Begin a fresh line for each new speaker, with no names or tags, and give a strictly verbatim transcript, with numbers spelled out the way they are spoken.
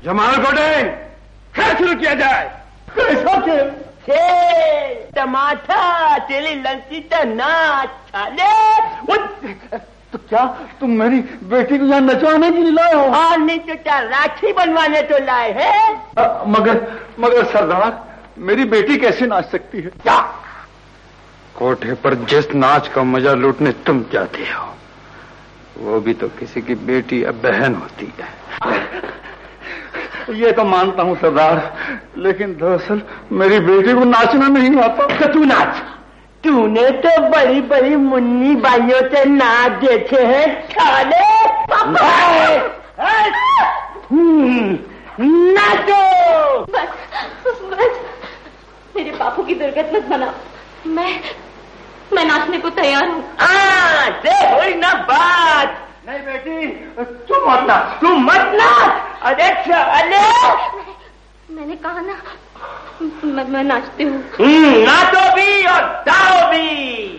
जमाल गोटे खेल शुरू किया जाए।
कैसा खेल?
खेल टमाटर चली लंसी तो नाच छाले।
तो क्या तुम मेरी बेटी को यहाँ नचवाने के लिए लाए हो?
और नहीं तो क्या राखी बनवाने तो लाए हैं।
मगर मगर सरदार मेरी बेटी कैसे नाच सकती है?
क्या कोठे पर जिस नाच का मजा लूटने तुम जाते हो वो भी तो किसी की बेटी या बहन होती है।
ये तो मानता हूँ सरदार, लेकिन दरअसल मेरी बेटी को नाचना नहीं आता।
तो तू नाच। तूने तो बड़ी बड़ी मुन्नी बाइयों से नाच देखे हैं छाले। नाचो।
बस बस मेरे बापू की दुर्गत मत बना। मैं मैं नाचने को तैयार हूँ।
हुई ना बात।
नहीं बेटी तुम मत नाच,
तुम मत नाच। अरे अरे
मैंने कहा ना मैं, मैं नाचती हूँ।
ना